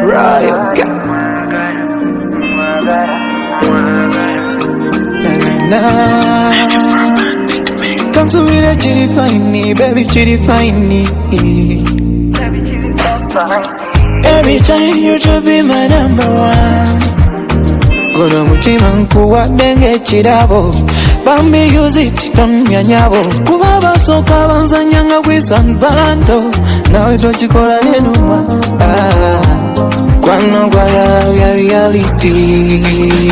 Rayaka. Na kansubira chiri fine, baby chiri fine. Every time you to be my number one. Golo mutima nkuwa denge chirabo. Bambi use it ton nyanyabo. Kubaba soka banzanyanga kwisanbando. Nawe tochikola nenuma. Kwano kwa ya reality.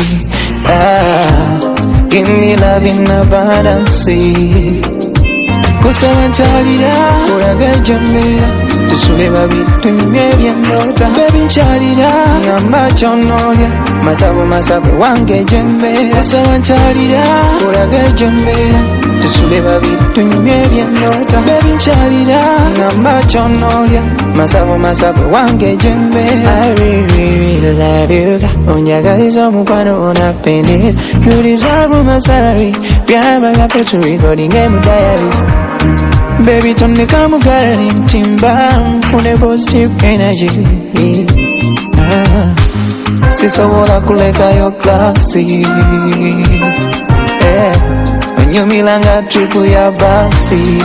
Give me love in abundance. Kusaba nchalira kuraga jambera tusule babiri tunyumye byendota baby nchalira ngamba chonolya masabu wange jembera kusaba nchalira kuraga jambera tusule babiri tunyumye byendota baby nchalira ngamba chonolya masabu wange jembera. I really love you onyagaliza mukwano onapendera you deserve my salary byaba gapetu recording game diary. Baby, turn the camera in timba, full of positive energy. Siso wala kuleka yo klasi. Onyo milanga tripu ya basi.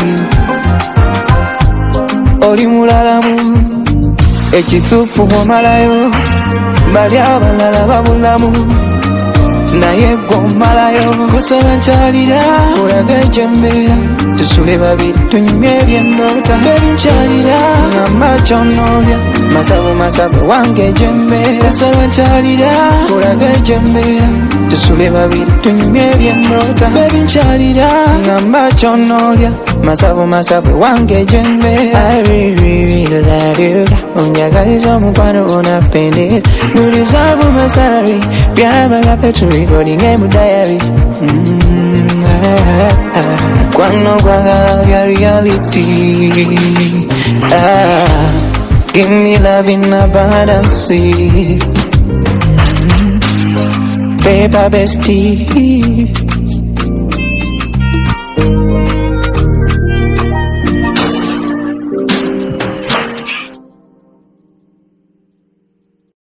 Oli mulalamu, echitufu mwamalayo. Bali abalala babulamu. Naye gomalayo kusaba nchalira kuraga jambera tusule babiri tunyumye byendota baby nchalira ngamba chonolya masabu wange jembera kusaba nchalira kuraga jambera tusule babiri tunyumye byendota baby nchalira ngamba chonolya masabu wange jembera. I really love you onyagaliza mukwano onapendera you deserve my salary byaba gapetu recording game diary. Kwano kwa ya reality. Give me love in abundance. Paper bestie.